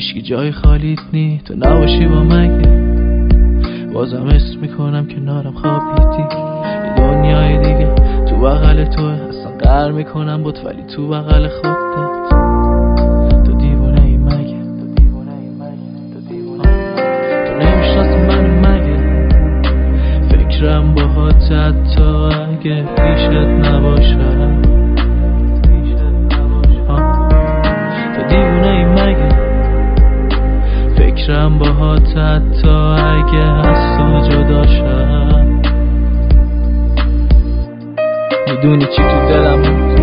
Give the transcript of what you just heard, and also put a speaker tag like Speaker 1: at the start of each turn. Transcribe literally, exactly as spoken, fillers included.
Speaker 1: هیچکی جای خالیت نی، تو نباشی با مگه بازم حس میکنم کنارم خوابیدی. یه دنیای دیگه تو بغل توه، اصلا قهر میکنم بود ولی تو بغل خودت. تو دیوونه ای مگه، تو دیوونه ای مگه، تو دیوونه ای مگه، تو نمیشناسی منو مگه. فکرم باهات حتی اگه پیشت نباشم. تو دیوونه ای مگه، فکرم باهات حتی اگه از تو جدا شم. میدونی چی تو دلم بود،